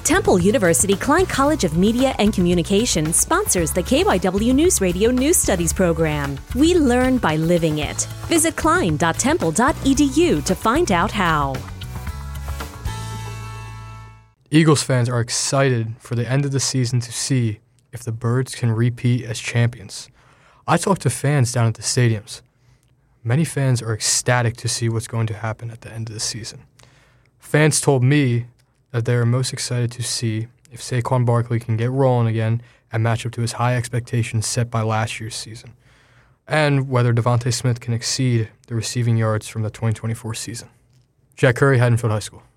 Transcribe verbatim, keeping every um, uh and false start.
Temple University Klein College of Media and Communication sponsors the K Y W News Radio News Studies program. We learn by living it. Visit klein dot temple dot e d u to find out how. Eagles fans are excited for the end of the season to see if the Birds can repeat as champions. I talked to fans down at the stadiums. Many fans are ecstatic to see what's going to happen at the end of the season. Fans told me that they are most excited to see if Saquon Barkley can get rolling again and match up to his high expectations set by last year's season, and whether Devontae Smith can exceed the receiving yards from the twenty twenty-four season. Jack Curry, Haddonfield High School.